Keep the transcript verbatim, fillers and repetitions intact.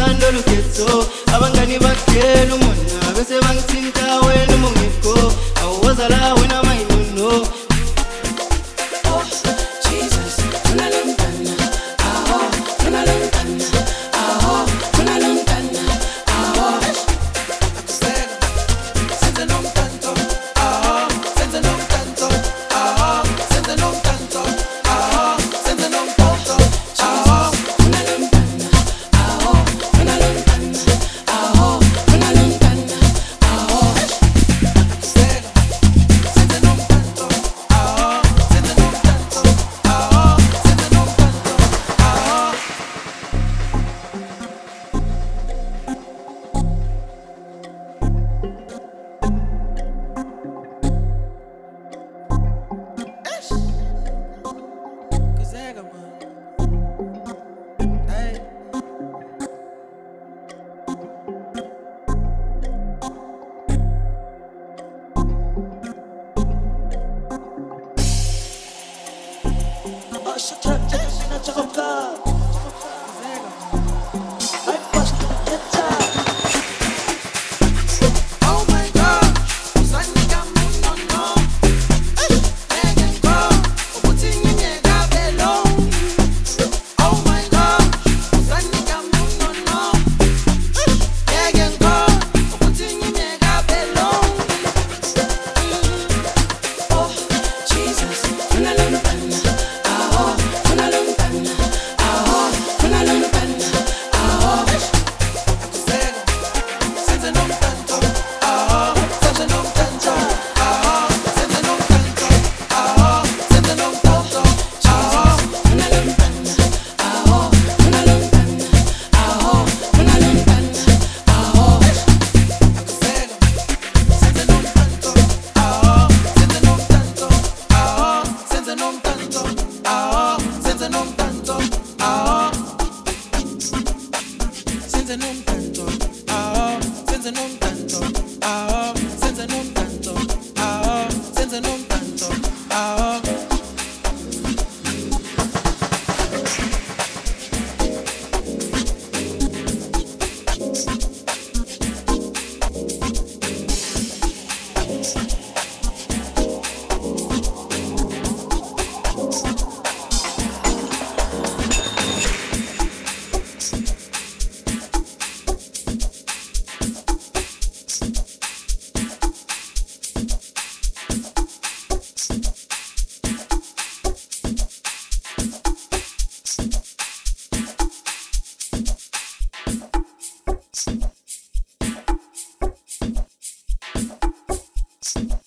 uthando lukhetho abangani bakhela umona bese bangithinta wena umungekho awuwaza la wena mayinono. Oh Jesus funa lomntana aho funa lomntana aho funa lomntana aho akuseka senze nomtanto aho senze nomtanto aho senze nomtanto aho senze nomtanto aho funa lomntana aho funa lomntana aho funa lomntana aho akuseka senze nomtanto aho senze nomtanto aho senze nomtanto aho. Kuseka man, hey. Oh, shut up, shut up, shut up. I bust the top. Oh my God, Sunny Kamuno no. Megan go, putting in your gabelo. Oh my God, Sunny Kamuno no. Megan go, putting in your gabelo. Oh Jesus, funa lomntana aho funa lomntana aho funa lomntana aho akuseka senze nomtanto aho senze nomtanto aho senze nomtanto aho senze nomtanto aho funa lomntana aho funa lomntana aho funa lomntana aho akuseka senze nomtanto aho senze nomtanto aho senze nomtanto aho senze nomtanto aho senze nomtanto aho senze nomtanto aho senze nomtanto aho senze nomtanto aho. You